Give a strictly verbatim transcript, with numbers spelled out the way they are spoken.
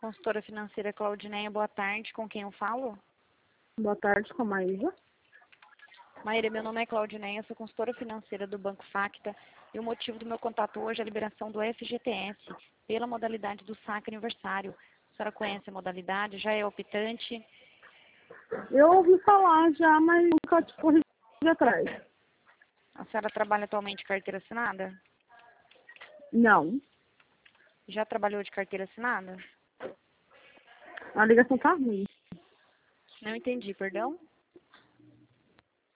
Consultora financeira Claudineia, boa tarde. Com quem eu falo? Boa tarde, com a Maísa. Maíra, meu nome é Claudineia, sou consultora financeira do Banco Facta e o motivo do meu contato hoje é a liberação do F G T S pela modalidade do saque aniversário. A senhora conhece a modalidade? Já é optante? Eu ouvi falar já, mas nunca te corri atrás. A senhora trabalha atualmente de carteira assinada? Não. Já trabalhou de carteira assinada? A ligação tá ruim. Não entendi, perdão?